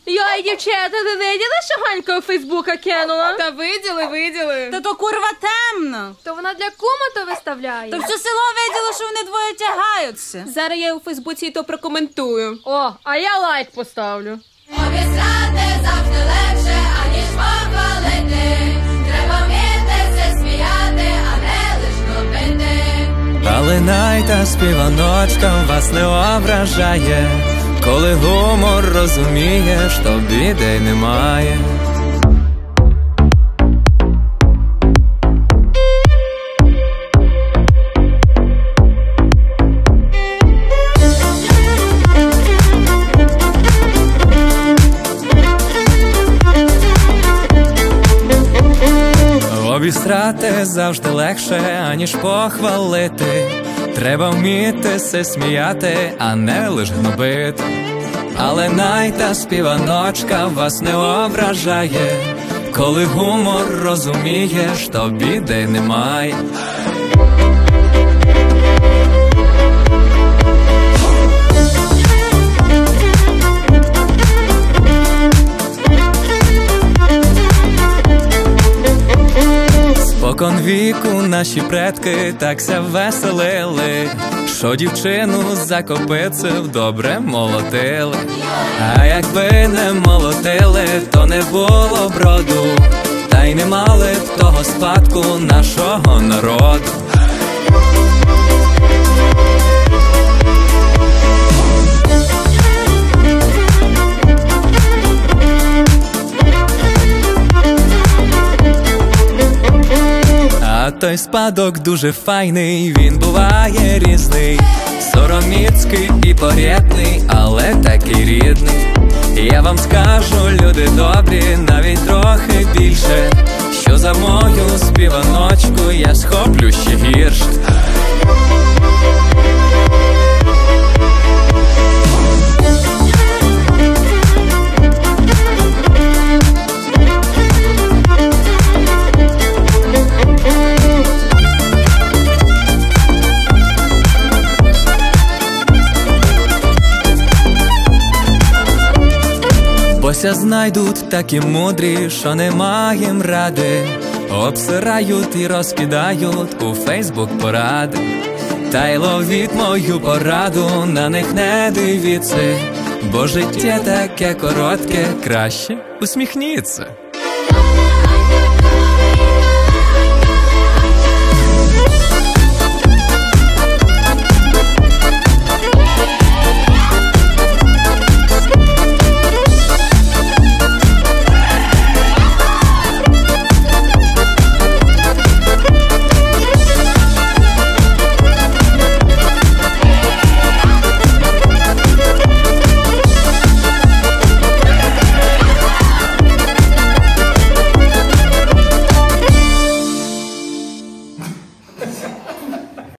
Йой, дівчата, ви виділи, що Ганька у Фейсбука кинула? Та виділи. Та то курва темно. То вона для кума то виставляє. Та все село виділо, що вони двоє тягаються. Зараз я у Фейсбуці і то прокоментую. О, а я лайк поставлю. Обісрати завжди легше, аніж похвалити. Треба вміти сміяти, а не лиш робити. Але найта співаночка вас не ображає, коли гумор розумієш, то біди немає. Обісрати завжди легше, аніж похвалити. Треба вміти се сміяти, а не лиш гнобити. Але найта співаночка вас не ображає, коли гумор розумієш, то біди немає. Спокон віку наші предки такся веселили, що дівчину за копицев добре молотили. А якби не молотили, то не було б роду, та й не мали б того спадку нашого народу. А той спадок дуже файний, він буває різний, сороміцький і порядний, але такий рідний. Я вам скажу, люди добрі, навіть трохи більше, що за мою співаночку я схоплю ще гірше. Бося знайдуть такі мудрі, що не маєм ради, обсирають і розкидають у Фейсбук поради. Та й ловіть мою пораду, на них не дивіться, бо життя таке коротке, краще усміхніться.